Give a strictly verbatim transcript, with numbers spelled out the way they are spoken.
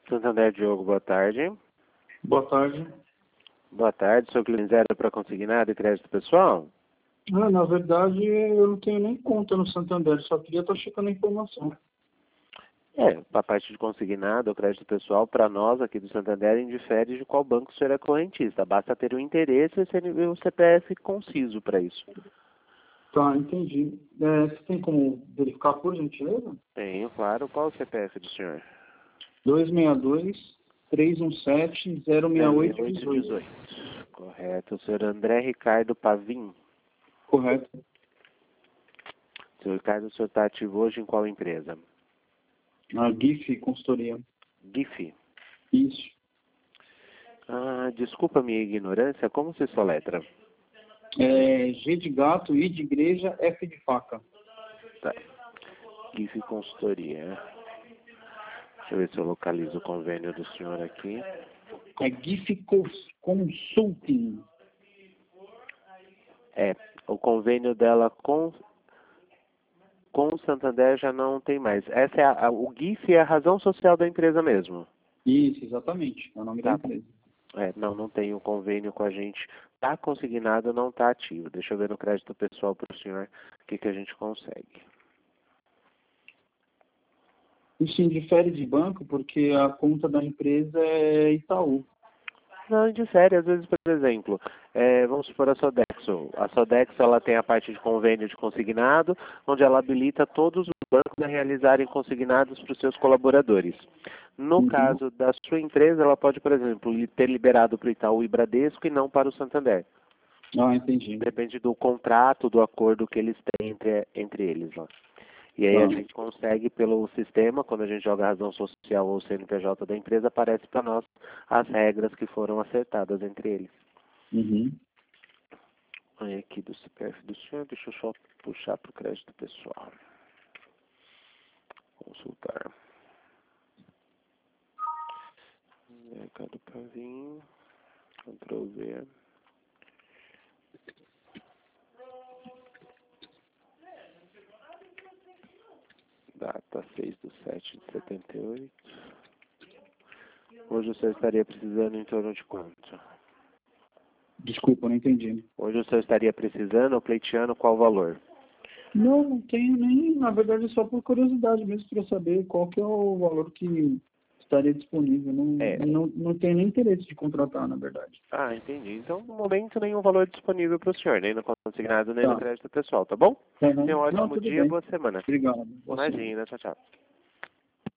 Santander Diogo, boa tarde. Boa tarde. Boa tarde, sou cliente zero para consignado e crédito pessoal? Ah, na verdade, eu não tenho nem conta no Santander, só queria estar checando a informação. É, para a parte de consignado ou crédito pessoal, para nós aqui do Santander, indifere de qual banco o senhor é correntista. Basta ter o interesse e o C P F conciso para isso. Tá, entendi. É, você tem como verificar, por gentileza? Tenho, claro. Qual o C P F do senhor? dois seis dois, três um sete, zero seis oito um oito. Correto. O senhor André Ricardo Pavim. Correto. Senhor Ricardo, o senhor está ativo hoje em qual empresa? A GIF Consultoria. GIF. Isso. Ah, desculpa a minha ignorância, como se soletra? É, G de gato, I de igreja, F de faca. Tá. GIF Consultoria. Deixa eu ver se eu localizo o convênio do senhor aqui. É GIF Consulting. É, o convênio dela com, com o Santander já não tem mais. Essa é a, a, o GIF é a razão social da empresa mesmo. Isso, exatamente. É o nome Tá. da empresa. É, não, não tem um convênio com a gente. Está consignado, não está ativo. Deixa eu ver no crédito pessoal para o senhor o que, que a gente consegue. Isso indifere de banco porque a conta da empresa é Itaú. Não, indifere, às vezes, por exemplo, é, vamos supor a Sodexo. A Sodexo ela tem a parte de convênio de consignado, onde ela habilita todos os bancos a realizarem consignados para os seus colaboradores. No Uhum. caso da sua empresa, ela pode, por exemplo, ter liberado para o Itaú e Bradesco e não para o Santander. Ah, entendi. Depende do contrato, do acordo que eles têm entre, entre eles lá. E aí Tá. a gente consegue, pelo sistema, quando a gente joga a razão social ou C N P J da empresa, aparece para nós as regras que foram acertadas entre eles. Uhum. Aí aqui do C P F do senhor, deixa eu só puxar para o crédito pessoal. Consultar. Mercado Pavinho. Ctrl V. Data seis de sete de setenta e oito. Hoje o senhor estaria precisando em torno de quanto? Desculpa, não entendi. Hoje o senhor estaria precisando ou pleiteando qual valor? Não, não tenho nem, na verdade, é só por curiosidade mesmo para saber qual que é o valor que estaria disponível. Não, É. não, não tenho nem interesse de contratar, na verdade. Ah, entendi. Então, no momento, nenhum valor disponível para o senhor, nem no consignado, nem Tá. no crédito pessoal, tá bom? Uhum. Tenha um Não, ótimo tudo dia, bem. boa semana. Obrigado. Boa semana. Imagina, tchau, tchau.